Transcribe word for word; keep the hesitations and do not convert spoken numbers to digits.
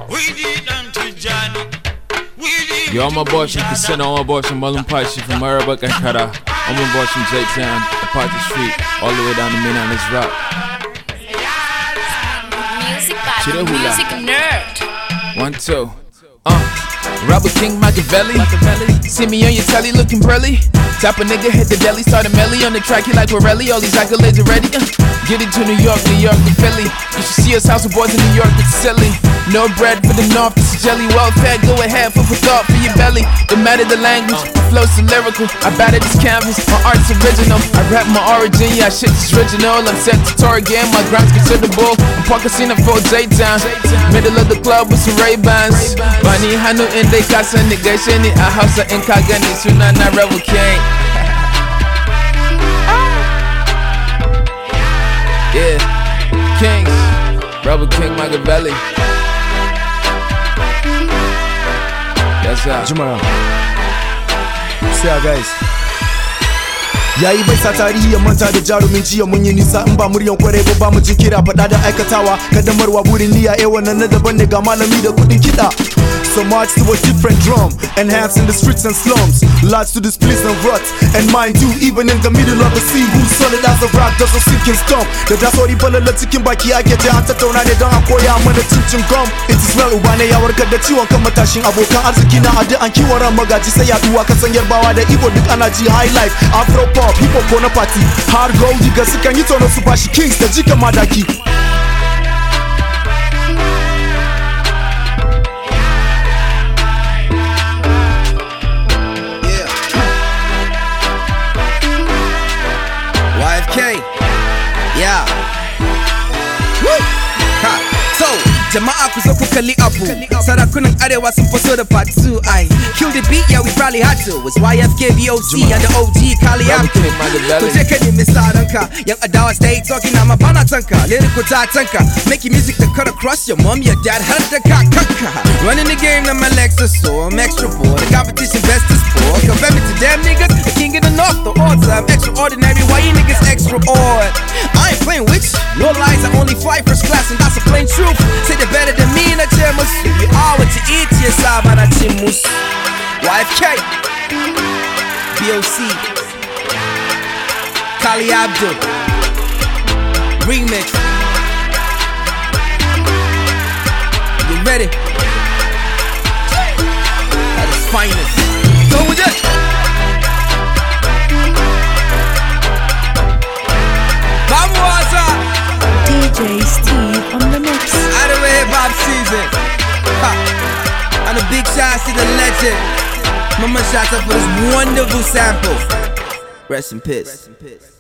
Yo, I'm abortion Casino, I'm abortion Malum Pashi from Marabak and Kara. I'm abortion J-Town, Apache Street, all the way down to Mina on this rock. Music by the music nerd. One, two. Uh. Robert King Machiavelli. See me on your telly looking burly. Type a nigga hit the deli, start a melee on the track, he like Pirelli. All these accolades already. Uh. Get it to New York, New York to Philly. You should see us house of boys in New York, it's silly. No bread for the north, this is jelly. Well fed, go ahead, food for thought for your belly. No matter the language, my flow's so lyrical. I batted this canvas, my art's original. I rap my origin, yeah, shit is original. I'm set to tour again, my ground's considerable. I'm Park Casino for J-Town. Middle of the club with some Ray-Bans. Bani Hanu in the casa, nigga, shini. A house in Kagani, Suna na Rebel King. Yeah, Kings, Rebel King Machiavelli. That's how. Jumara. See ya, guys. Yayi bai sa tarihi ya manta da jarumin jiya mun yi nisa in ba muryan kware ba ba mu jin kira fada da aikatawa kaddamarwa burin niyya eh wannan na daban ne ga malami da kudin kida. So much to a different drum, enhancing the streets and slums. Lots to displease and rut, and mind you, even in the middle of the sea, who's solid as a rock doesn't sink and stump. Da da sorry balala cikin baki ake ta ta tauna ne don a koya mana cincin gum. It is well uba ne ya warkar da ciwon kan matashin abokan arziki na addu'an kiwon ran magaji sai yaduwa kasan yarbawa da Igbo duk ana ji high life, afro pop, hip hop ko na party. Hard gold diga sukan yi tono su bashi kings da jika madaki. Yeah. Woo. Ha. So, jama'a ku zo ku kalli abu. Sarakunan arewa sun fito da part two. I kill the beat, yeah we probably had to. Was Y F K B O C and the O G Kali Abdu. Ku je ka nemi saranka. Yan adawa stay talking, I'm a bana tanka. Lyrical ta tanka. Making music that cut across your mom, your dad, had the kakaka. Running the game, now my Lexus, so I'm extra bored. The competition best is poor. Compare me to them niggas, the king of the north, the odds. I'm extraordinary, why you niggas extra odd? I ain't playing with you. No lies, I only fly first class, and that's a plain truth. Say they're better than me, na chemus. You are what you eat, yes, I'm na chemus. Y F K, B O C, Kali Abdu, remix. You ready? At its finest. Go with it. D J Steve on the mix. Out of hip hop season. Ha. And a big shout to the legend. Mama shout out for this wonderful sample. Rest in peace.